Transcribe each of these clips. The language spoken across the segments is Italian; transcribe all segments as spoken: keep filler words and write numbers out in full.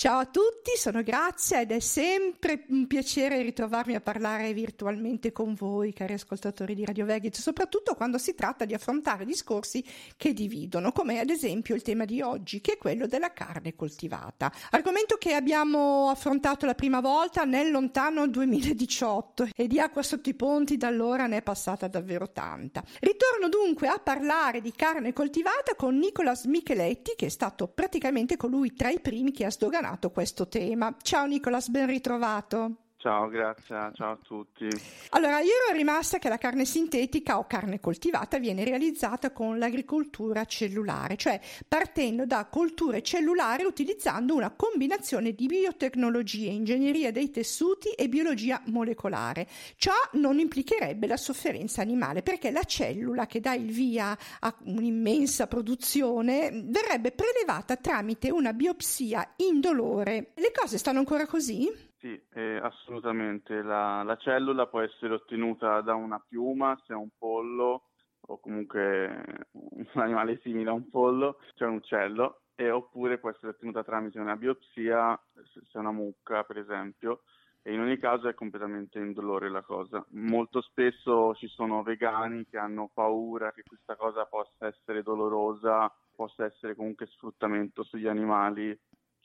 Ciao a tutti, sono Grazia ed è sempre un piacere ritrovarmi a parlare virtualmente con voi, cari ascoltatori di Radio Vegeta, soprattutto quando si tratta di affrontare discorsi che dividono, come ad esempio il tema di oggi, che è quello della carne coltivata. Argomento che abbiamo affrontato la prima volta nel lontano duemiladiciotto e di acqua sotto i ponti da allora ne è passata davvero tanta. Ritorno dunque a parlare di carne coltivata con Nicolas Micheletti, che è stato praticamente colui tra i primi che ha sdoganato questo tema. Ciao Nicolas, ben ritrovato. Ciao, grazie, ciao a tutti. Allora, io ero rimasta che la carne sintetica o carne coltivata viene realizzata con l'agricoltura cellulare, cioè partendo da colture cellulari utilizzando una combinazione di biotecnologie, ingegneria dei tessuti e biologia molecolare. Ciò non implicherebbe la sofferenza animale, perché la cellula che dà il via a un'immensa produzione verrebbe prelevata tramite una biopsia indolore. Le cose stanno ancora così? Sì, eh, assolutamente. La, la cellula può essere ottenuta da una piuma, se è un pollo, o comunque un animale simile a un pollo, cioè un uccello, e, oppure può essere ottenuta tramite una biopsia, se è una mucca per esempio, e in ogni caso è completamente indolore la cosa. Molto spesso ci sono vegani che hanno paura che questa cosa possa essere dolorosa, possa essere comunque sfruttamento sugli animali,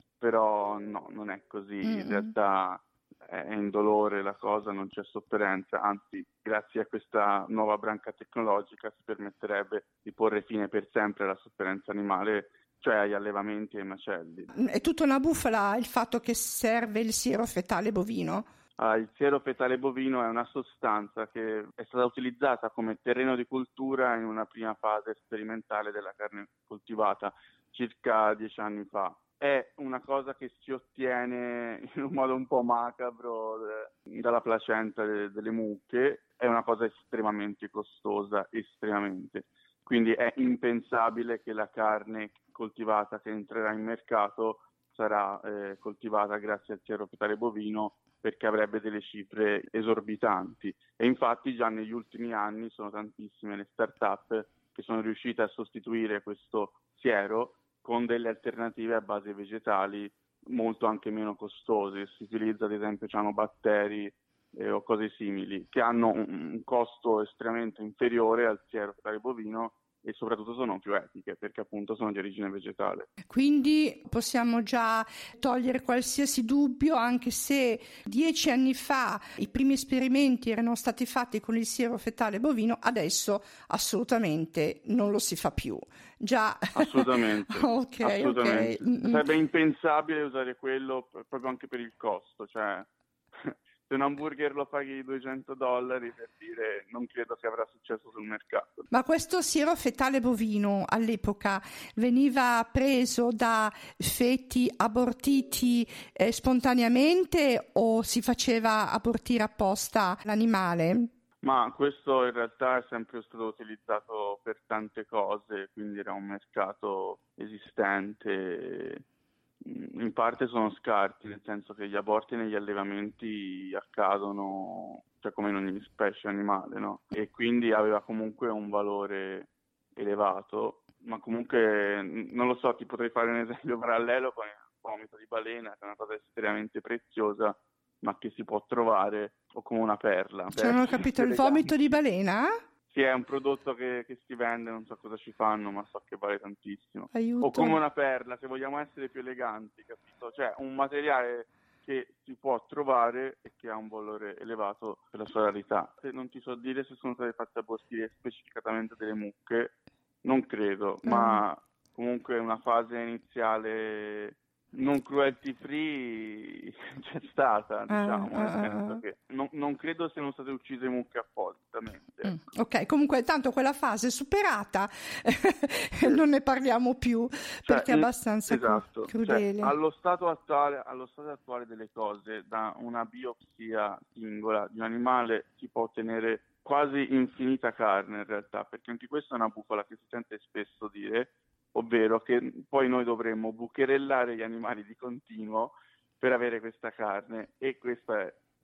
però no, non è così, mm-hmm. In realtà è indolore la cosa, non c'è sofferenza, anzi grazie a questa nuova branca tecnologica si permetterebbe di porre fine per sempre alla sofferenza animale, cioè agli allevamenti e ai macelli. È tutta una bufala il fatto che serve il siero fetale bovino? Ah, il siero fetale bovino è una sostanza che è stata utilizzata come terreno di cultura in una prima fase sperimentale della carne coltivata circa dieci anni fa. È una cosa che si ottiene in un modo un po' macabro dalla placenta de- delle mucche, è una cosa estremamente costosa, estremamente. Quindi è impensabile che la carne coltivata che entrerà in mercato sarà eh, coltivata grazie al siero fetale bovino, perché avrebbe delle cifre esorbitanti. E infatti già negli ultimi anni sono tantissime le start-up che sono riuscite a sostituire questo siero con delle alternative a base vegetali molto anche meno costose. Si utilizza ad esempio cianobatteri eh, o cose simili, che hanno un, un costo estremamente inferiore al siero fetale bovino e soprattutto sono più etiche perché appunto sono di origine vegetale. Quindi possiamo già togliere qualsiasi dubbio, anche se dieci anni fa i primi esperimenti erano stati fatti con il siero fetale bovino, adesso assolutamente non lo si fa più. Già. Assolutamente. Ok, assolutamente. ok. Sarebbe impensabile usare quello proprio anche per il costo, cioè se un hamburger lo paghi duecento dollari, per dire, non credo che avrà successo sul mercato. Ma questo siero fetale bovino all'epoca veniva preso da feti abortiti eh, spontaneamente o si faceva abortire apposta l'animale? Ma questo in realtà è sempre stato utilizzato per tante cose, quindi era un mercato esistente. In parte sono scarti, nel senso che gli aborti negli allevamenti accadono, cioè come in ogni specie animale, no? E quindi aveva comunque un valore elevato, ma comunque, non lo so, ti potrei fare un esempio parallelo con il vomito di balena, che è una cosa estremamente preziosa, ma che si può trovare o come una perla. Cioè, non ho capito, il vomito di balena? Sì, è un prodotto che, che si vende, non so cosa ci fanno, ma so che vale tantissimo. Aiuto. O come una perla, se vogliamo essere più eleganti, capito? Cioè un materiale che si può trovare e che ha un valore elevato per la sua rarità. Se non ti so dire se sono state fatte abortire specificatamente delle mucche, non credo, mm. ma comunque una fase iniziale non cruelty free c'è stata, diciamo, uh, nel uh, senso uh. che non, non credo siano state uccise mucche appositamente. Mm, ok, comunque tanto quella fase superata non ne parliamo più, cioè, perché è abbastanza esatto, crudele. Cioè, allo stato attuale, allo stato attuale delle cose, da una biopsia singola di un animale si può ottenere quasi infinita carne in realtà, perché anche questa è una bufala che si sente spesso dire, ovvero che poi noi dovremmo bucherellare gli animali di continuo per avere questa carne, e questa è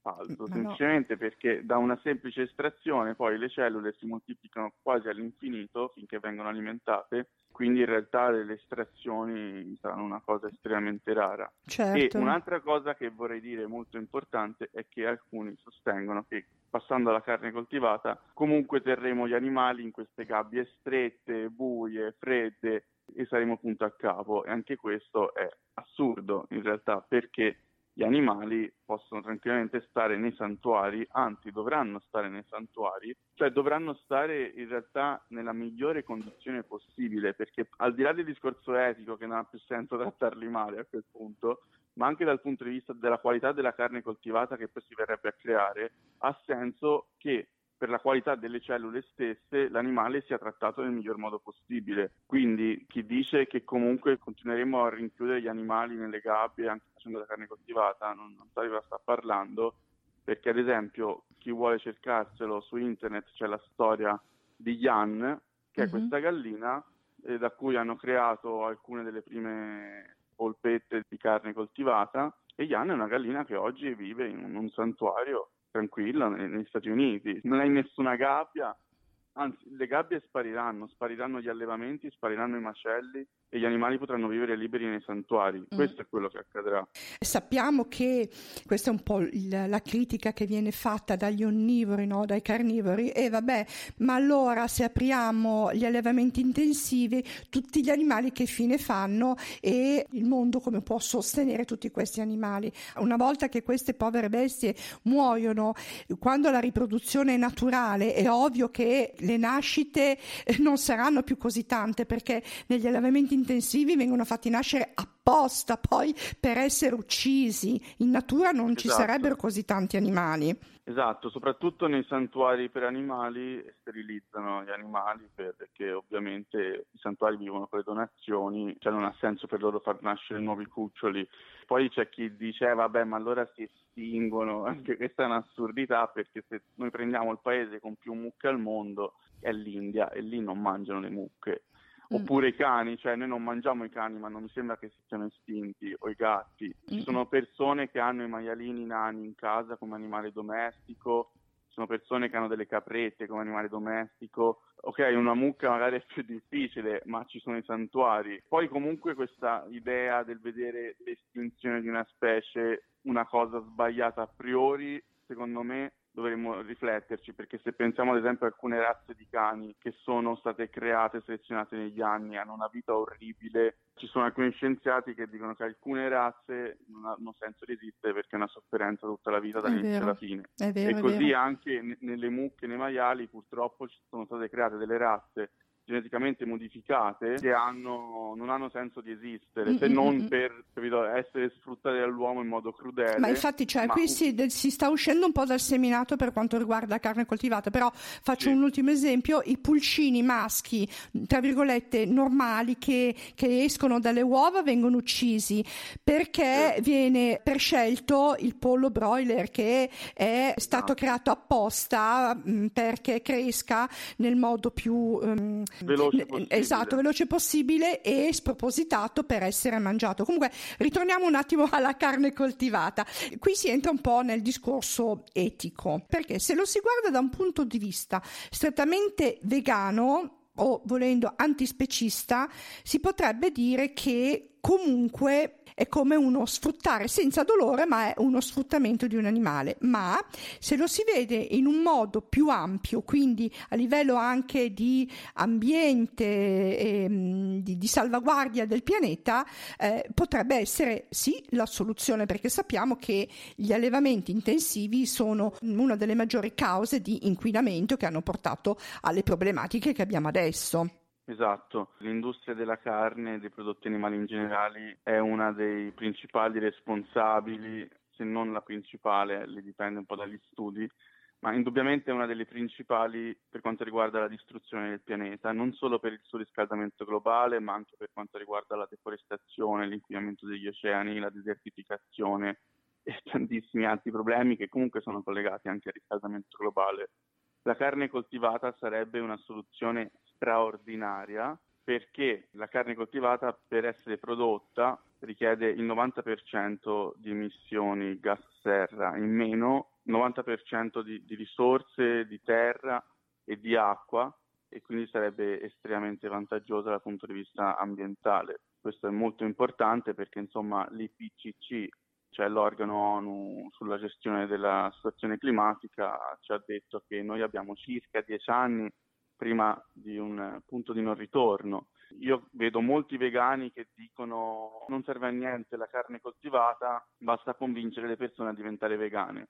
falso, Ma semplicemente no. perché da una semplice estrazione poi le cellule si moltiplicano quasi all'infinito finché vengono alimentate, quindi in realtà le estrazioni saranno una cosa estremamente rara. E Certo. un'altra cosa che vorrei dire molto importante è che alcuni sostengono che passando alla carne coltivata comunque terremo gli animali in queste gabbie strette, buie, fredde e saremo punto a capo, e anche questo è assurdo in realtà, perché gli animali possono tranquillamente stare nei santuari, anzi dovranno stare nei santuari, cioè dovranno stare in realtà nella migliore condizione possibile, perché al di là del discorso etico, che non ha più senso trattarli male a quel punto, ma anche dal punto di vista della qualità della carne coltivata che poi si verrebbe a creare, ha senso che per la qualità delle cellule stesse l'animale sia trattato nel miglior modo possibile. Quindi chi dice che comunque continueremo a rinchiudere gli animali nelle gabbie anche facendo la carne coltivata non, non sa di cosa sta parlando, perché ad esempio chi vuole cercarselo su internet c'è la storia di Jan, che Mm-hmm. è questa gallina eh, da cui hanno creato alcune delle prime polpette di carne coltivata, e Jan è una gallina che oggi vive in un, un santuario tranquilla negli Stati Uniti, non è in nessuna gabbia, anzi le gabbie spariranno, spariranno gli allevamenti, spariranno i macelli e gli animali potranno vivere liberi nei santuari. Mm. Questo è quello che accadrà. Sappiamo che questa è un po' il, la critica che viene fatta dagli onnivori, no? Dai carnivori, e vabbè, ma allora se apriamo gli allevamenti intensivi, tutti gli animali che fine fanno e il mondo come può sostenere tutti questi animali? Una volta che queste povere bestie muoiono, quando la riproduzione è naturale, è ovvio che le nascite non saranno più così tante, perché negli allevamenti intensivi vengono fatti nascere apposta poi per essere uccisi. In natura non Esatto. Ci sarebbero così tanti animali. Esatto, soprattutto nei santuari per animali sterilizzano gli animali perché ovviamente i santuari vivono con le donazioni, cioè non ha senso per loro far nascere nuovi cuccioli. Poi c'è chi dice eh, vabbè, ma allora si estinguono, anche questa è un'assurdità, perché se noi prendiamo il paese con più mucche al mondo è l'India e lì non mangiano le mucche. Oppure i cani, cioè noi non mangiamo i cani, ma non mi sembra che si siano estinti, o i gatti. Ci sono persone che hanno i maialini nani in casa come animale domestico, ci sono persone che hanno delle caprette come animale domestico. Ok, una mucca magari è più difficile, ma ci sono i santuari. Poi comunque questa idea del vedere l'estinzione di una specie una cosa sbagliata a priori, secondo me dovremmo rifletterci, perché se pensiamo ad esempio a alcune razze di cani che sono state create, selezionate negli anni, hanno una vita orribile, ci sono alcuni scienziati che dicono che alcune razze non hanno senso di esistere perché è una sofferenza tutta la vita dall'inizio alla fine. È vero, e così è anche n- nelle mucche, nei maiali, purtroppo ci sono state create delle razze geneticamente modificate che hanno, non hanno senso di esistere, se non per capito, essere sfruttate dall'uomo in modo crudele. Ma infatti, cioè, ma... qui si, si sta uscendo un po' dal seminato per quanto riguarda la carne coltivata, però faccio sì. un ultimo esempio: i pulcini maschi, tra virgolette, normali che, che escono dalle uova vengono uccisi perché sì. viene prescelto il pollo broiler che è stato no. creato apposta mh, perché cresca nel modo più um, veloce possibile. Esatto, veloce possibile e spropositato per essere mangiato. Comunque ritorniamo un attimo alla carne coltivata. Qui si entra un po' nel discorso etico, perché se lo si guarda da un punto di vista strettamente vegano o volendo antispecista, si potrebbe dire che comunque è come uno sfruttare senza dolore, ma è uno sfruttamento di un animale. Ma se lo si vede in un modo più ampio, quindi a livello anche di ambiente e di, di salvaguardia del pianeta, eh, potrebbe essere sì la soluzione, perché sappiamo che gli allevamenti intensivi sono una delle maggiori cause di inquinamento che hanno portato alle problematiche che abbiamo adesso. Esatto, l'industria della carne e dei prodotti animali in generale è una dei principali responsabili, se non la principale, le dipende un po' dagli studi, ma indubbiamente è una delle principali per quanto riguarda la distruzione del pianeta, non solo per il suo riscaldamento globale, ma anche per quanto riguarda la deforestazione, l'inquinamento degli oceani, la desertificazione e tantissimi altri problemi che comunque sono collegati anche al riscaldamento globale. La carne coltivata sarebbe una soluzione straordinaria, perché la carne coltivata per essere prodotta richiede il novanta per cento di emissioni gas serra in meno novanta per cento di, di risorse, di terra e di acqua, e quindi sarebbe estremamente vantaggiosa dal punto di vista ambientale. Questo è molto importante perché insomma l'I P C C, cioè l'organo ONU sulla gestione della situazione climatica, ci ha detto che noi abbiamo circa dieci anni prima di un punto di non ritorno. Io vedo molti vegani che dicono non serve a niente la carne coltivata, basta convincere le persone a diventare vegane.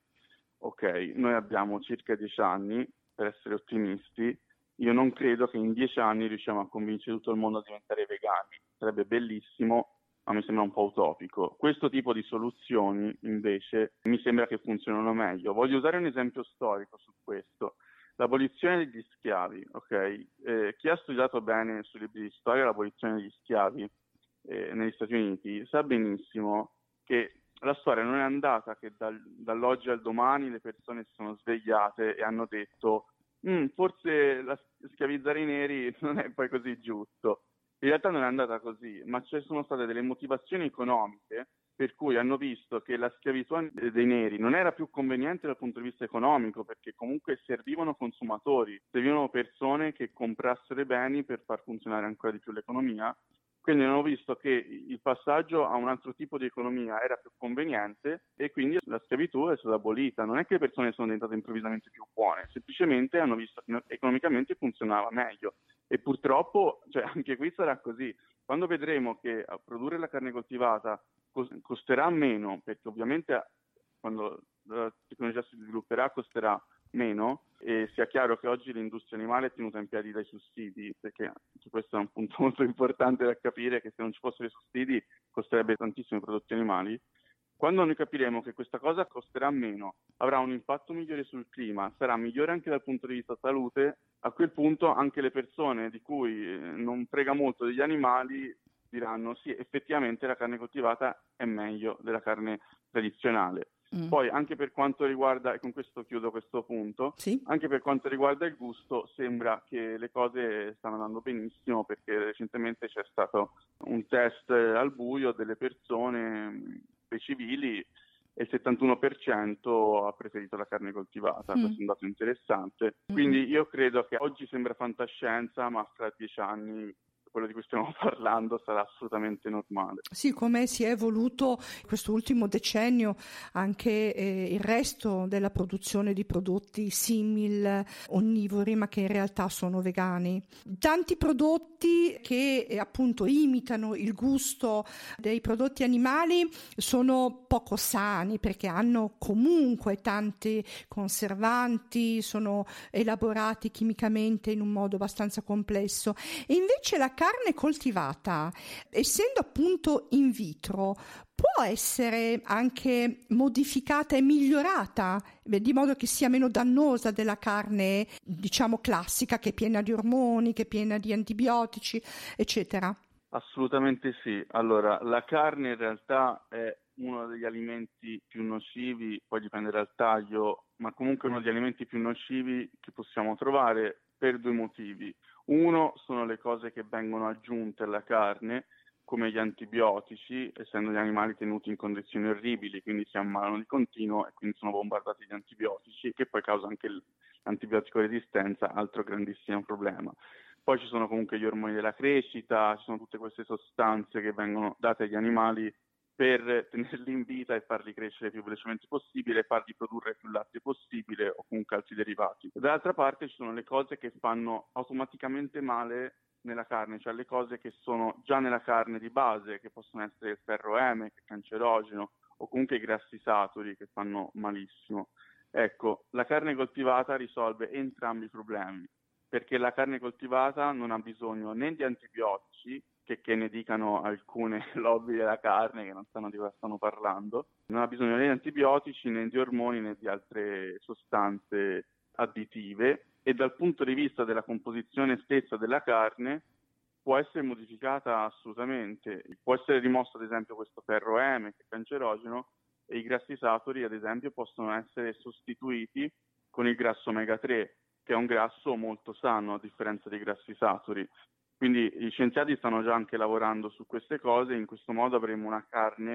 Ok, noi abbiamo circa dieci anni per essere ottimisti. Io non credo che in dieci anni riusciamo a convincere tutto il mondo a diventare vegani. Sarebbe bellissimo, ma mi sembra un po' utopico. Questo tipo di soluzioni, invece, mi sembra che funzionano meglio. Voglio usare un esempio storico su questo. L'abolizione degli schiavi, ok? Eh, chi ha studiato bene sui libri di storia l'abolizione degli schiavi eh, negli Stati Uniti sa benissimo che la storia non è andata che dal, dall'oggi al domani le persone si sono svegliate e hanno detto mm, forse la, schiavizzare i neri non è poi così giusto. In realtà non è andata così, ma ci sono state delle motivazioni economiche per cui hanno visto che la schiavitù dei neri non era più conveniente dal punto di vista economico, perché comunque servivano consumatori, servivano persone che comprassero i beni per far funzionare ancora di più l'economia. Quindi hanno visto che il passaggio a un altro tipo di economia era più conveniente e quindi la schiavitù è stata abolita. Non è che le persone sono diventate improvvisamente più buone, semplicemente hanno visto che economicamente funzionava meglio. E purtroppo, cioè, anche qui sarà così. Quando vedremo che a produrre la carne coltivata costerà meno, perché ovviamente quando la tecnologia si svilupperà costerà meno, e sia chiaro che oggi l'industria animale è tenuta in piedi dai sussidi, perché questo è un punto molto importante da capire, che se non ci fossero i sussidi costerebbe tantissimo i prodotti animali. Quando noi capiremo che questa cosa costerà meno, avrà un impatto migliore sul clima, sarà migliore anche dal punto di vista salute, a quel punto anche le persone di cui non frega molto degli animali diranno sì, effettivamente la carne coltivata è meglio della carne tradizionale. Mm. Poi anche per quanto riguarda, e con questo chiudo questo punto, sì? Anche per quanto riguarda il gusto sembra che le cose stanno andando benissimo, perché recentemente c'è stato un test al buio delle persone, dei civili, e il settantuno per cento ha preferito la carne coltivata. Mm. Questo è un dato interessante. Mm. Quindi io credo che oggi sembra fantascienza, ma fra dieci anni quello di cui stiamo parlando sarà assolutamente normale. Sì, come si è evoluto questo ultimo decennio anche eh, il resto della produzione di prodotti simil onnivori, ma che in realtà sono vegani. Tanti prodotti che eh, appunto imitano il gusto dei prodotti animali sono poco sani, perché hanno comunque tanti conservanti, sono elaborati chimicamente in un modo abbastanza complesso, e invece la carne coltivata, essendo appunto in vitro, può essere anche modificata e migliorata di modo che sia meno dannosa della carne, diciamo, classica, che è piena di ormoni, che è piena di antibiotici, eccetera. Assolutamente sì. Allora, la carne in realtà è uno degli alimenti più nocivi, poi dipende dal taglio, ma comunque uno degli alimenti più nocivi che possiamo trovare per due motivi. Uno sono le cose che vengono aggiunte alla carne, come gli antibiotici, essendo gli animali tenuti in condizioni orribili, quindi si ammalano di continuo e quindi sono bombardati di antibiotici, che poi causa anche l'antibiotico resistenza, altro grandissimo problema. Poi ci sono comunque gli ormoni della crescita, ci sono tutte queste sostanze che vengono date agli animali per tenerli in vita e farli crescere il più velocemente possibile, farli produrre più latte possibile o comunque altri derivati. Dall'altra parte ci sono le cose che fanno automaticamente male nella carne, cioè le cose che sono già nella carne di base, che possono essere il ferro eme, che è cancerogeno, o comunque i grassi saturi, che fanno malissimo. Ecco, la carne coltivata risolve entrambi i problemi, perché la carne coltivata non ha bisogno né di antibiotici, che, che ne dicano alcune lobby della carne che non sanno di cosa stanno parlando, non ha bisogno né di antibiotici, né di ormoni, né di altre sostanze additive, e dal punto di vista della composizione stessa della carne può essere modificata assolutamente. Può essere rimosso ad esempio questo ferro eme, che è cancerogeno, e i grassi saturi ad esempio possono essere sostituiti con il grasso omega tre, che è un grasso molto sano a differenza dei grassi saturi. Quindi gli scienziati stanno già anche lavorando su queste cose, in questo modo avremo una carne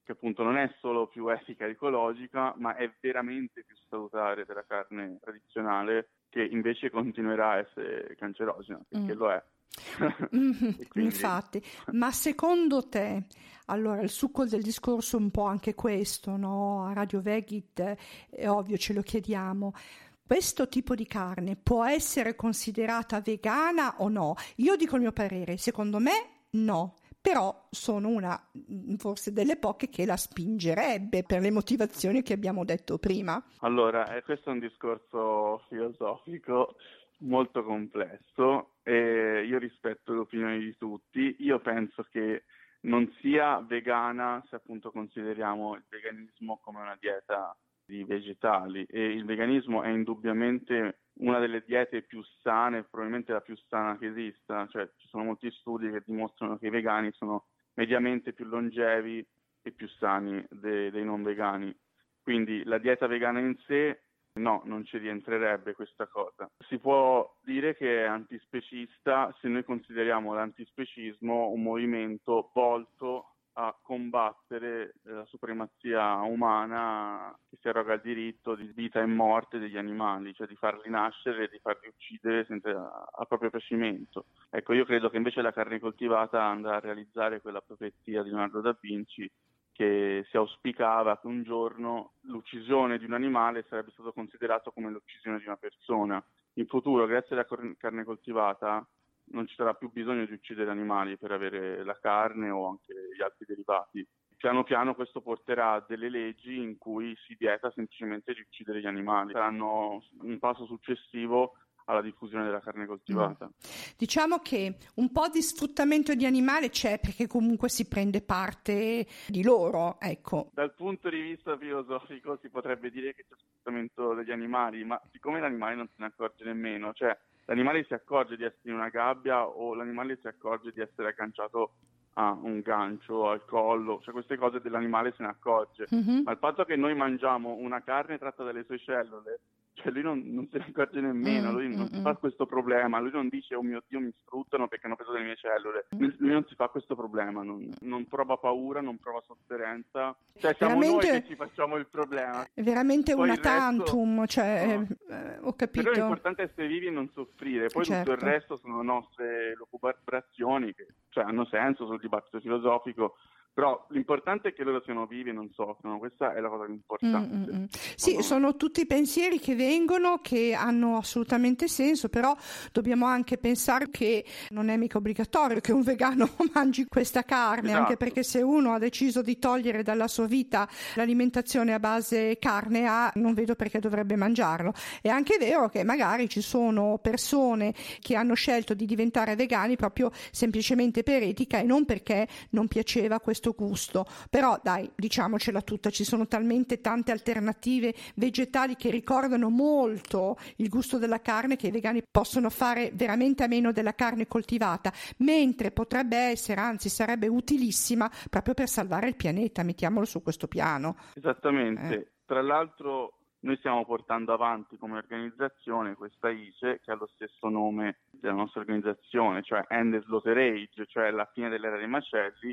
che appunto non è solo più etica e ecologica, ma è veramente più salutare della carne tradizionale, che invece continuerà a essere cancerogena, perché mm. lo è. Mm-hmm, quindi... Infatti, ma secondo te, allora il succo del discorso è un po' anche questo, no? A Radio Veggie è ovvio, ce lo chiediamo. Questo tipo di carne può essere considerata vegana o no? Io dico il mio parere, secondo me no. Però sono una forse delle poche che la spingerebbe per le motivazioni che abbiamo detto prima. Allora, eh, questo è un discorso filosofico molto complesso e io rispetto le opinioni di tutti. Io penso che non sia vegana se appunto consideriamo il veganismo come una dieta di vegetali, e il veganismo è indubbiamente una delle diete più sane, probabilmente la più sana che esista. Cioè, ci sono molti studi che dimostrano che i vegani sono mediamente più longevi e più sani de- dei non vegani. Quindi la dieta vegana in sé, no, non ci rientrerebbe questa cosa. Si può dire che è antispecista se noi consideriamo l'antispecismo un movimento volto a combattere la supremazia umana che si arroga il diritto di vita e morte degli animali, cioè di farli nascere e di farli uccidere senza a proprio piacimento. Ecco, io credo che invece la carne coltivata andrà a realizzare quella profezia di Leonardo da Vinci, che si auspicava che un giorno l'uccisione di un animale sarebbe stato considerato come l'uccisione di una persona. In futuro, grazie alla carne coltivata, non ci sarà più bisogno di uccidere animali per avere la carne o anche gli altri derivati. Piano piano questo porterà a delle leggi in cui si vieta semplicemente di uccidere gli animali. Saranno un passo successivo alla diffusione della carne coltivata. Mm. Diciamo che un po' di sfruttamento di animale c'è, perché comunque si prende parte di loro, ecco. Dal punto di vista filosofico si potrebbe dire che c'è sfruttamento degli animali, ma siccome l'animale non se ne accorge nemmeno, cioè l'animale si accorge di essere in una gabbia o l'animale si accorge di essere agganciato a un gancio, al collo, cioè queste cose dell'animale se ne accorge. Mm-hmm. Ma il fatto che noi mangiamo una carne tratta dalle sue cellule, cioè lui non, non se ne accorge nemmeno, lui non si fa questo problema, lui non dice oh mio Dio mi sfruttano perché hanno preso le mie cellule, lui, lui non si fa questo problema, non, non prova paura, non prova sofferenza, cioè siamo veramente, noi che ci facciamo il problema. È veramente poi una tantum, cioè no. eh, ho capito. Però l'importante è essere vivi e non soffrire, poi certo. Tutto il resto sono nostre lucubrazioni che cioè, hanno senso sul dibattito filosofico. Però l'importante è che loro siano vivi e non soffrono, questa è la cosa importante. Mm-mm. Sì, no. Sono tutti pensieri che vengono, che hanno assolutamente senso, però dobbiamo anche pensare che non è mica obbligatorio che un vegano mangi questa carne, esatto. Anche perché se uno ha deciso di togliere dalla sua vita l'alimentazione a base carne, ha, non vedo perché dovrebbe mangiarlo. È anche vero che magari ci sono persone che hanno scelto di diventare vegani proprio semplicemente per etica e non perché non piaceva questo gusto, però dai, diciamocela tutta, ci sono talmente tante alternative vegetali che ricordano molto il gusto della carne che i vegani possono fare veramente a meno della carne coltivata, mentre potrebbe essere, anzi sarebbe utilissima proprio per salvare il pianeta, mettiamolo su questo piano. Esattamente, eh. Tra l'altro noi stiamo portando avanti come organizzazione questa I C E che ha lo stesso nome della nostra organizzazione, cioè End the Slaughter Age, cioè la fine dell'era dei macelli,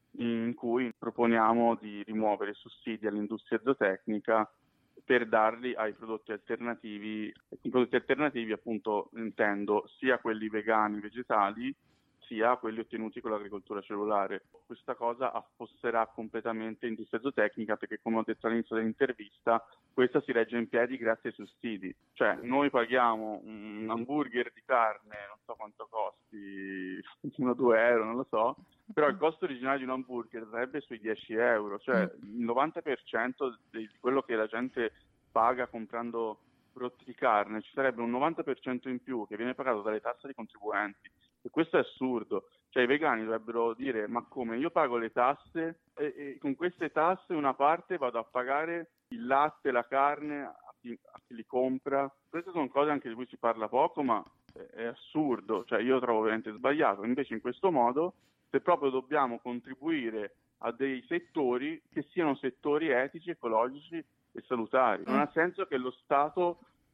in cui proponiamo di rimuovere sussidi all'industria zootecnica per darli ai prodotti alternativi. I prodotti alternativi appunto intendo sia quelli vegani, vegetali, sia quelli ottenuti con l'agricoltura cellulare. Questa cosa affosserà completamente l'industria zootecnica perché, come ho detto all'inizio dell'intervista, questa si regge in piedi grazie ai sussidi. Cioè noi paghiamo un hamburger di carne, non so quanto costi, uno o due euro, non lo so, però il costo originale di un hamburger sarebbe sui dieci euro, cioè il novanta per cento di quello che la gente paga comprando prodotti di carne, ci sarebbe un novanta per cento in più che viene pagato dalle tasse dei contribuenti. E questo è assurdo, cioè i vegani dovrebbero dire ma come, io pago le tasse e, e con queste tasse una parte vado a pagare il latte, la carne a chi, a chi li compra. Queste sono cose anche di cui si parla poco, ma è, è assurdo, cioè io lo trovo veramente sbagliato. Invece in questo modo, se proprio dobbiamo contribuire a dei settori che siano settori etici, ecologici e salutari, non ha senso che lo Stato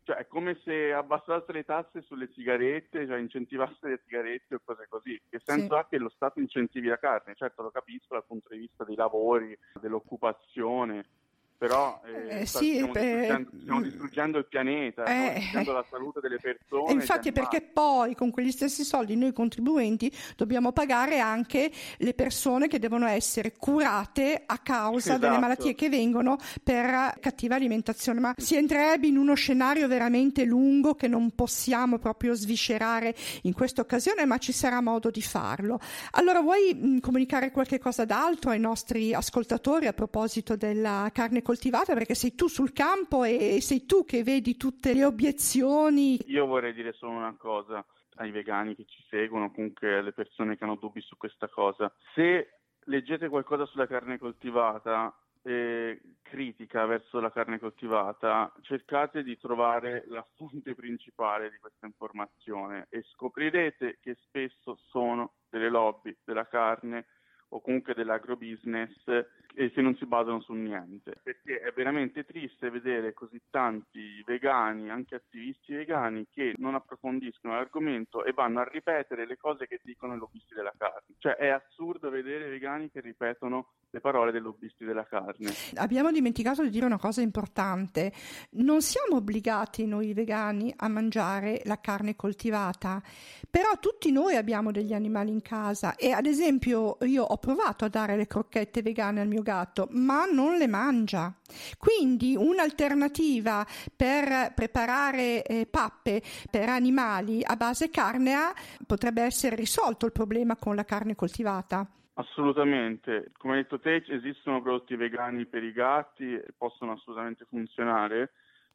Cioè è come se abbassasse le tasse sulle sigarette, cioè incentivasse le sigarette o cose così. Che senso sì. ha che lo Stato incentivi la carne? Certo, lo capisco dal punto di vista dei lavori, dell'occupazione, però eh, Eh, sta- sì, stiamo, per- distruggendo, stiamo distruggendo il pianeta, stiamo Eh, distruggendo la salute delle persone. E infatti e è degli perché animali. poi con quegli stessi soldi noi contribuenti dobbiamo pagare anche le persone che devono essere curate a causa delle Esatto. malattie che vengono per cattiva alimentazione. Ma si entrerebbe in uno scenario veramente lungo che non possiamo proprio sviscerare in questa occasione, ma ci sarà modo di farlo. Allora, vuoi mh, comunicare qualche cosa d'altro ai nostri ascoltatori a proposito della carne coltivata? Perché sei tu sul campo e sei tu che vedi tutte le obiezioni. Io vorrei dire solo una cosa ai vegani che ci seguono, comunque alle persone che hanno dubbi su questa cosa. Se leggete qualcosa sulla carne coltivata, eh, critica verso la carne coltivata, cercate di trovare la fonte principale di questa informazione e scoprirete che spesso sono delle lobby della carne o comunque dell'agrobusiness e che non si basano su niente, perché è veramente triste vedere così tanti vegani, anche attivisti vegani, che non approfondiscono l'argomento e vanno a ripetere le cose che dicono i lobbisti della carne. Cioè è assurdo vedere vegani che ripetono le parole dei lobbisti della carne. Abbiamo dimenticato di dire una cosa importante: non siamo obbligati noi vegani a mangiare la carne coltivata, però tutti noi abbiamo degli animali in casa e ad esempio io ho provato a dare le crocchette vegane al mio gatto, ma non le mangia. Quindi un'alternativa per preparare eh, pappe per animali a base carnea potrebbe essere risolto il problema con la carne coltivata. Assolutamente, come hai detto te, esistono prodotti vegani per i gatti e possono assolutamente funzionare,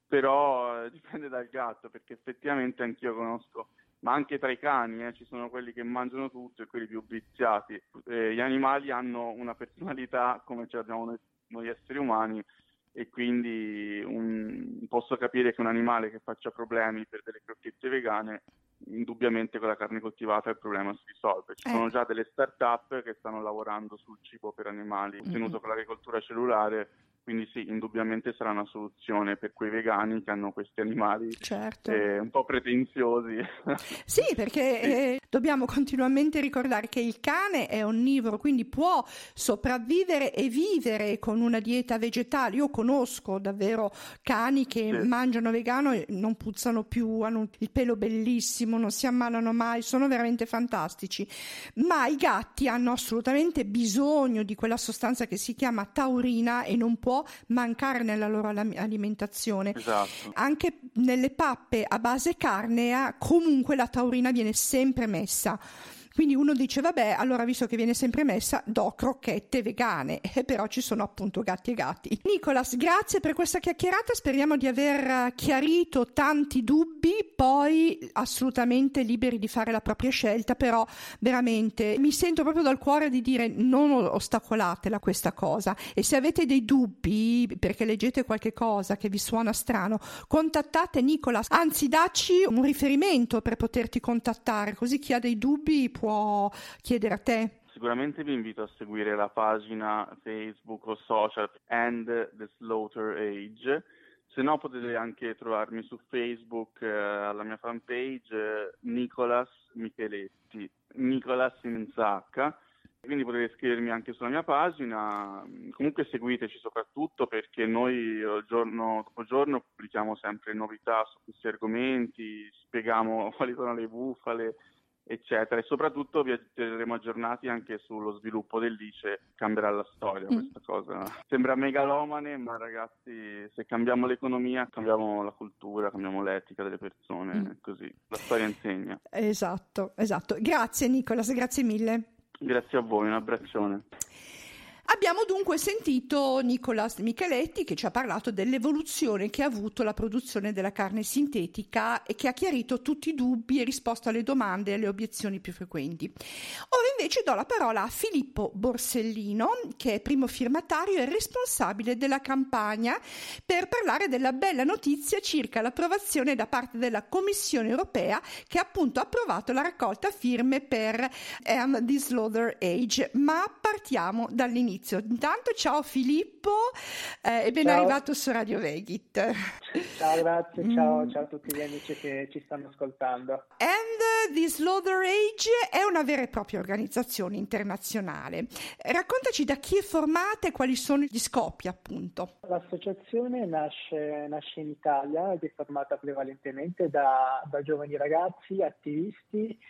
però eh, dipende dal gatto, perché effettivamente anch'io conosco, ma anche tra i cani eh, ci sono quelli che mangiano tutto e quelli più viziati. Eh, gli animali hanno una personalità come ce l'abbiamo noi, noi esseri umani, e quindi un, posso capire che un animale che faccia problemi per delle crocchette vegane, indubbiamente con la carne coltivata il problema si risolve. Ci Eh. sono già delle start-up che stanno lavorando sul cibo per animali ottenuto Mm-hmm. con l'agricoltura cellulare, quindi sì, indubbiamente sarà una soluzione per quei vegani che hanno questi animali Certo. eh, un po' pretenziosi. Sì, perché Sì. eh, dobbiamo continuamente ricordare che il cane è onnivoro, quindi può sopravvivere e vivere con una dieta vegetale. Io conosco davvero cani che Sì. mangiano vegano e non puzzano più, hanno il pelo bellissimo, non si ammalano mai, sono veramente fantastici. Ma i gatti hanno assolutamente bisogno di quella sostanza che si chiama taurina e non può mancare nella loro alimentazione. Esatto. Anche nelle pappe a base carnea comunque la taurina viene sempre messa. Quindi uno dice vabbè, allora visto che viene sempre messa do crocchette vegane, e però ci sono appunto gatti e gatti. Nicolas, grazie per questa chiacchierata, speriamo di aver chiarito tanti dubbi, poi assolutamente liberi di fare la propria scelta, però veramente mi sento proprio dal cuore di dire non ostacolatela questa cosa, e se avete dei dubbi perché leggete qualche cosa che vi suona strano, contattate Nicolas, anzi dacci un riferimento per poterti contattare, così chi ha dei dubbi può chiedere a te. Sicuramente vi invito a seguire la pagina Facebook o social And the Slaughter Age, se no potete anche trovarmi su Facebook eh, alla mia fanpage eh, Nicolas Micheletti, Nicolas senza H, quindi potete scrivermi anche sulla mia pagina. Comunque seguiteci soprattutto perché noi giorno dopo giorno pubblichiamo sempre novità su questi argomenti, spieghiamo quali sono le bufale, eccetera, e soprattutto vi terremo aggiornati anche sullo sviluppo dell'I C E. Cambierà la storia questa cosa, sembra megalomane, ma ragazzi, se cambiamo l'economia cambiamo la cultura, cambiamo l'etica delle persone, mm. così la storia insegna. Esatto, esatto. Grazie Nicolas, grazie mille. Grazie a voi, un abbraccione. Abbiamo dunque sentito Nicolas Micheletti che ci ha parlato dell'evoluzione che ha avuto la produzione della carne sintetica e che ha chiarito tutti i dubbi e risposto alle domande e alle obiezioni più frequenti. Ora invece do la parola a Filippo Borsellino, che è primo firmatario e responsabile della campagna, per parlare della bella notizia circa l'approvazione da parte della Commissione europea, che ha appunto approvato la raccolta firme per And the Slaughter Age. Ma partiamo dall'inizio. Fabrizio. Intanto ciao Filippo eh, e ben Ciao. arrivato su Radio Vegit. Ciao, grazie, ciao, Mm. ciao a tutti gli amici che ci stanno ascoltando. And the Slaughter Age è una vera e propria organizzazione internazionale. Raccontaci da chi è formata e quali sono gli scopi, appunto. L'associazione nasce, nasce in Italia ed è formata prevalentemente da, da giovani ragazzi, attivisti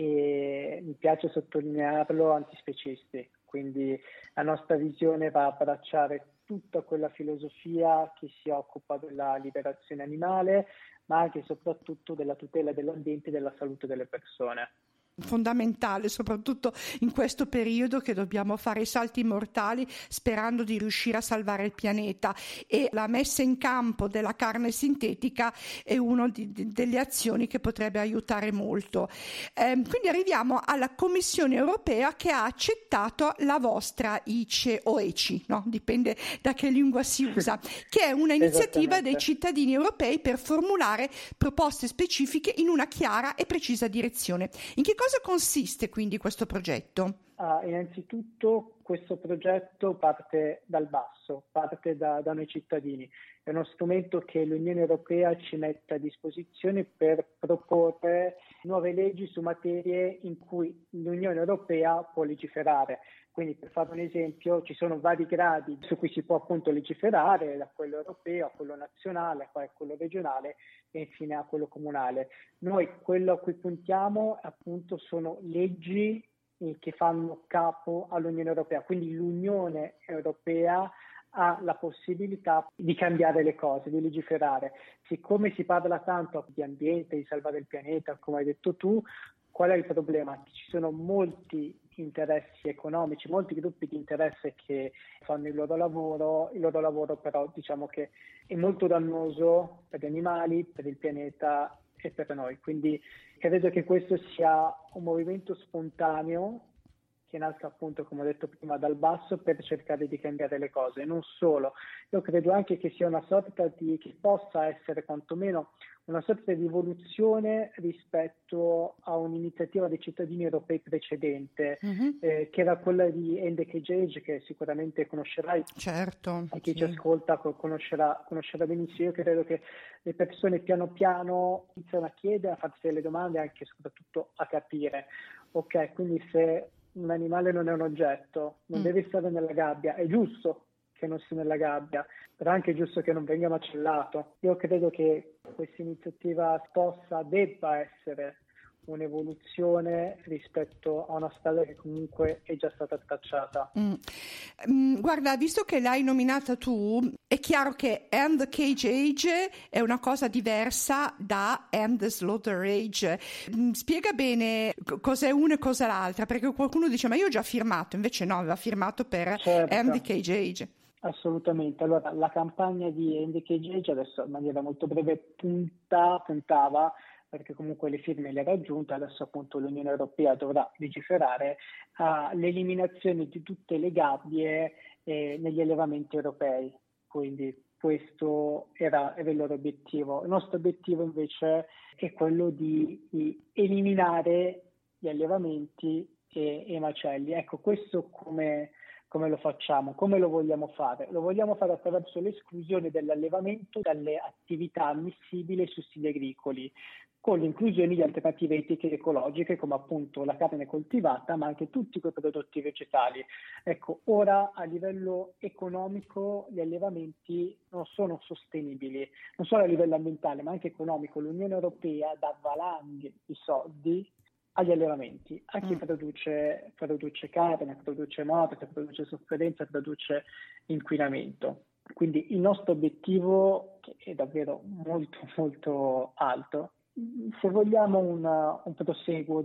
e, mi piace sottolinearlo, antispecisti. Quindi la nostra visione va a abbracciare tutta quella filosofia che si occupa della liberazione animale, ma anche e soprattutto della tutela dell'ambiente e della salute delle persone. Fondamentale, soprattutto in questo periodo che dobbiamo fare i salti mortali sperando di riuscire a salvare il pianeta, e la messa in campo della carne sintetica è una delle azioni che potrebbe aiutare molto. Eh, quindi arriviamo alla Commissione europea che ha accettato la vostra I C E o E C I, no? Dipende da che lingua si usa, che è una iniziativa dei cittadini europei per formulare proposte specifiche in una chiara e precisa direzione. In che cosa consiste quindi questo progetto? Ah, innanzitutto questo progetto parte dal basso, parte da, da noi cittadini. È uno strumento che l'Unione Europea ci mette a disposizione per proporre nuove leggi su materie in cui l'Unione Europea può legiferare. Quindi, per fare un esempio, ci sono vari gradi su cui si può appunto legiferare, da quello europeo a quello nazionale, poi a quello regionale e infine a quello comunale. Noi quello a cui puntiamo appunto sono leggi che fanno capo all'Unione Europea, quindi l'Unione Europea ha la possibilità di cambiare le cose, di legiferare. Siccome si parla tanto di ambiente, di salvare il pianeta, come hai detto tu, qual è il problema? Ci sono molti interessi economici, molti gruppi di interesse che fanno il loro lavoro, il loro lavoro però diciamo che è molto dannoso per gli animali, per il pianeta e per noi. Quindi credo che questo sia un movimento spontaneo che nasca appunto, come ho detto prima, dal basso per cercare di cambiare le cose. Non solo, io credo anche che sia una sorta di, che possa essere quantomeno una sorta di evoluzione rispetto a un'iniziativa dei cittadini europei precedente, mm-hmm. eh, che era quella di End the Cage Age, che sicuramente conoscerai. Certo. E chi sì. ci ascolta conoscerà, conoscerà benissimo. Io credo che le persone piano piano iniziano a chiedere, a farsi delle domande e anche soprattutto a capire. Ok, quindi se un animale non è un oggetto, non mm. deve stare nella gabbia, è giusto che non sia nella gabbia, però anche è giusto che non venga macellato. Io credo che questa iniziativa possa, debba essere un'evoluzione rispetto a una strada che comunque è già stata tracciata. Mm. Mm, guarda, visto che l'hai nominata tu, è chiaro che End the Cage Age è una cosa diversa da End the Slaughter Age. Mm, spiega bene cos'è una e cos'è l'altra, perché qualcuno dice ma io ho già firmato, invece no, aveva firmato per certo. End the Cage Age. Assolutamente. Allora, la campagna di End the Cage Age adesso in maniera molto breve punta, puntava perché comunque le firme le ha raggiunte, adesso appunto l'Unione Europea dovrà legiferare all'eliminazione uh, di tutte le gabbie eh, negli allevamenti europei, quindi questo era, era il loro obiettivo. Il nostro obiettivo invece è quello di, di eliminare gli allevamenti e, e i macelli. Ecco, questo come, come lo facciamo? Come lo vogliamo fare? Lo vogliamo fare attraverso l'esclusione dell'allevamento dalle attività ammissibili ai sussidi agricoli, con l'inclusione di alternative etiche ed ecologiche come appunto la carne coltivata, ma anche tutti quei prodotti vegetali. Ecco, ora a livello economico gli allevamenti non sono sostenibili, non solo a livello ambientale ma anche economico. L'Unione Europea dà valanghe di soldi agli allevamenti, a chi mm. produce, produce carne, produce morte, produce sofferenza, produce inquinamento. Quindi il nostro obiettivo, che è davvero molto molto alto, se vogliamo una, un proseguo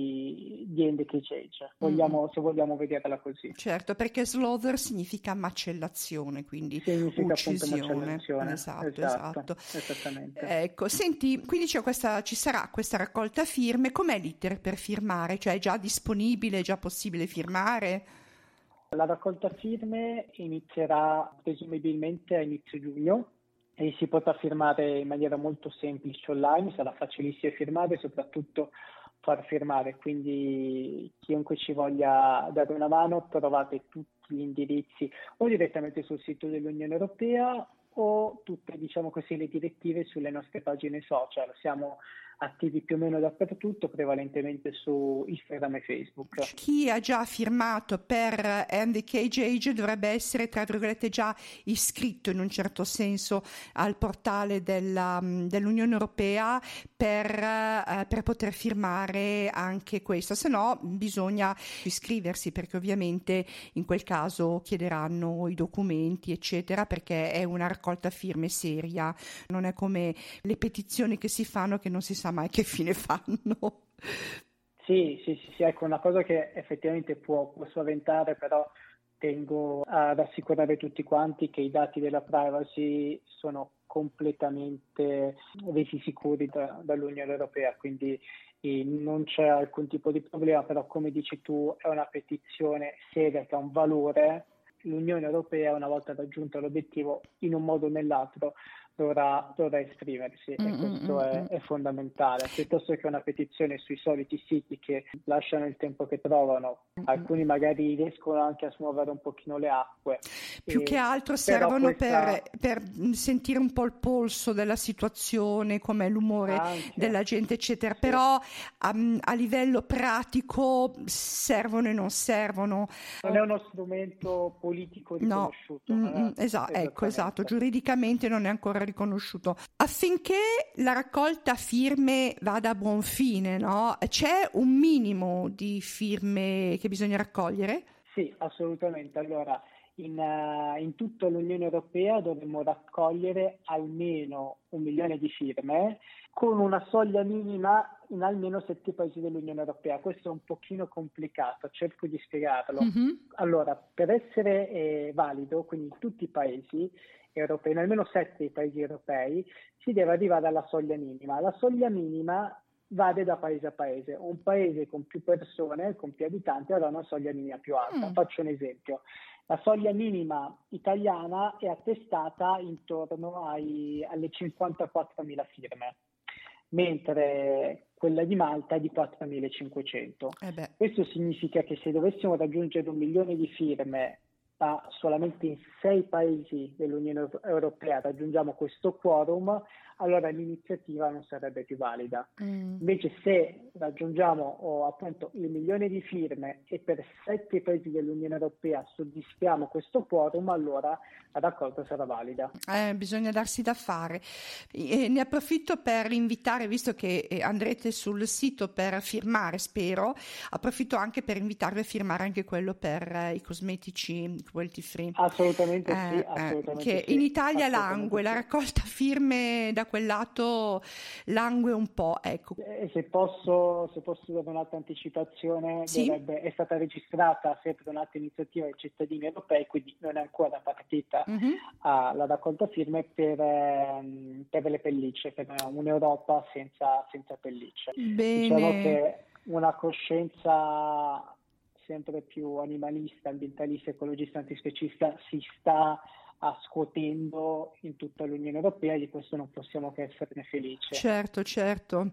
di, di End the Cage Age, vogliamo, mm. se vogliamo vederla così. Certo, perché slaughter significa macellazione, quindi significa uccisione. Appunto macellazione. Esatto, esatto, esatto. Esattamente. Ecco, senti, quindi c'è questa, ci sarà questa raccolta firme, com'è l'iter per firmare? Cioè è già disponibile, è già possibile firmare? La raccolta firme inizierà presumibilmente a inizio giugno, e si potrà firmare in maniera molto semplice online, sarà facilissimo firmare e soprattutto far firmare, quindi chiunque ci voglia dare una mano trovate tutti tutti gli indirizzi o direttamente sul sito dell'Unione Europea o tutte, diciamo così, le direttive sulle nostre pagine social. Siamo attivi più o meno dappertutto, prevalentemente su Instagram e Facebook. Chi ha già firmato per End the Cage Age dovrebbe essere, tra virgolette, già iscritto in un certo senso al portale della, dell'Unione Europea per, eh, per poter firmare anche questo, se no bisogna iscriversi, perché ovviamente in quel caso chiederanno i documenti eccetera, perché è una raccolta firme seria, non è come le petizioni che si fanno che non si sa mai che fine fanno. Sì, sì, sì, sì, ecco, una cosa che effettivamente può, può spaventare, però tengo ad assicurare tutti quanti che i dati della privacy sono completamente resi sicuri da, dall'Unione Europea, quindi eh, non c'è alcun tipo di problema, però come dici tu è una petizione seria che ha un valore. L'Unione Europea, una volta raggiunto l'obiettivo, in un modo o nell'altro dovrà, dovrà esprimersi, mm, e questo mm, è, è fondamentale, piuttosto che una petizione sui soliti siti che lasciano il tempo che trovano. Alcuni magari riescono anche a smuovere un pochino le acque. Più e, che altro servono questa... per, per sentire un po' il polso della situazione, com'è l'umore anche della gente eccetera, sì. Però a, a livello pratico servono e non servono. Non è uno strumento politico riconosciuto. No, mm, esatto, ecco, esatto, giuridicamente non è ancora riconosciuto. Affinché la raccolta firme vada a buon fine, no? C'è un minimo di firme che bisogna raccogliere? Sì, assolutamente. Allora, in, uh, in tutta l'Unione Europea dovremmo raccogliere almeno un milione di firme, con una soglia minima in almeno sette paesi dell'Unione Europea. Questo è un pochino complicato, cerco di spiegarlo. Mm-hmm. Allora, per essere eh, valido, quindi in tutti i paesi europei, in almeno sette paesi europei, si deve arrivare alla soglia minima. La soglia minima varia da paese a paese. Un paese con più persone, con più abitanti, avrà una soglia minima più alta. Mm. Faccio un esempio. La soglia minima italiana è attestata intorno ai, alle cinquantaquattromila firme, mentre quella di Malta è di quattromilacinquecento. Eh Questo significa che se dovessimo raggiungere un milione di firme, ma solamente in sei paesi dell'Unione Europea raggiungiamo questo quorum, allora l'iniziativa non sarebbe più valida. Mm. Invece se raggiungiamo oh, appunto il milione di firme e per sette paesi dell'Unione Europea soddisfiamo questo quorum, allora la raccolta sarà valida. Eh, bisogna darsi da fare. E ne approfitto per invitare, visto che andrete sul sito per firmare, spero, approfitto anche per invitarvi a firmare anche quello per eh, i cosmetici cruelty free. Assolutamente eh, sì, assolutamente che sì, in Italia langue, sì. La raccolta firme da quel lato langue un po', ecco. E se posso, se posso dare un'altra anticipazione, sì? dovrebbe, è stata registrata sempre un'altra iniziativa dei cittadini europei, quindi non è ancora partita mm-hmm. uh, la raccolta firme per, um, per le pellicce, per un'Europa senza, senza pellicce. Bene. Diciamo che una coscienza sempre più animalista, ambientalista, ecologista, antispecista si sta a scuotendo in tutta l'Unione Europea, e di questo non possiamo che esserne felici. Certo, certo.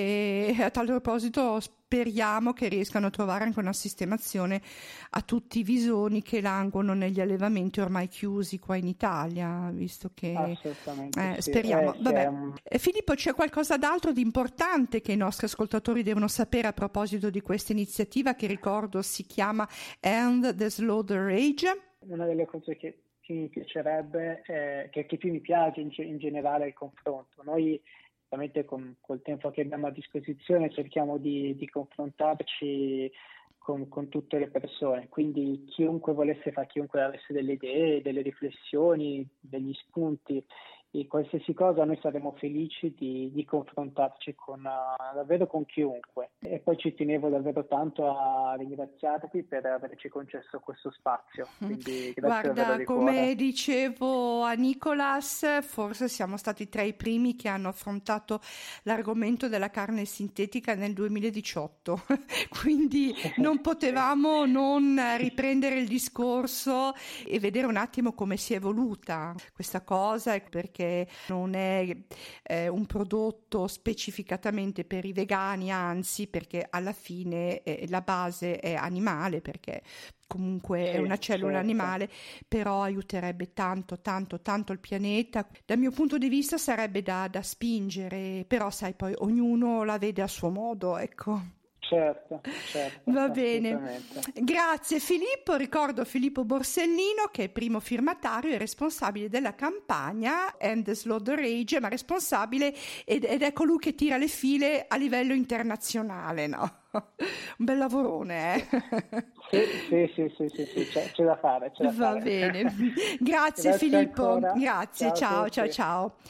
E a tal proposito speriamo che riescano a trovare anche una sistemazione a tutti i visoni che languono negli allevamenti ormai chiusi qua in Italia, visto che assolutamente eh, sì. speriamo. Eh, Vabbè. un... Filippo, c'è qualcosa d'altro di importante che i nostri ascoltatori devono sapere a proposito di questa iniziativa che, ricordo, si chiama End the Slaughter Age? Una delle cose che mi piacerebbe, eh, che, che più mi piace in, in generale è il confronto. Noi ovviamente con col tempo che abbiamo a disposizione cerchiamo di, di confrontarci con, con tutte le persone, quindi chiunque volesse fare, chiunque avesse delle idee, delle riflessioni, degli spunti e qualsiasi cosa, noi saremo felici di, di confrontarci con uh, davvero con chiunque. E poi ci tenevo davvero tanto a ringraziarvi per averci concesso questo spazio, quindi grazie. Guarda, davvero di come cuore. dicevo a Nicolas, forse siamo stati tra i primi che hanno affrontato l'argomento della carne sintetica nel duemiladiciotto, quindi non potevamo non riprendere il discorso e vedere un attimo come si è evoluta questa cosa, perché perché non è eh, un prodotto specificatamente per i vegani, anzi, perché alla fine eh, la base è animale, perché comunque sì, è una cellula certo. animale, però aiuterebbe tanto tanto tanto il pianeta. Dal mio punto di vista sarebbe da, da spingere, però sai, poi ognuno la vede a suo modo, ecco. Certo, certo. Va bene. Grazie Filippo. Ricordo Filippo Borsellino, che è il primo firmatario e responsabile della campagna End the Slaughter Age, ma responsabile ed, ed è colui che tira le file a livello internazionale, no? Un bel lavorone, eh? Sì, sì, sì, sì, sì, sì, c'è, c'è da fare. C'è da Va fare. bene. Grazie, Grazie Filippo. Ancora. Grazie, ciao, ciao, ciao, ciao.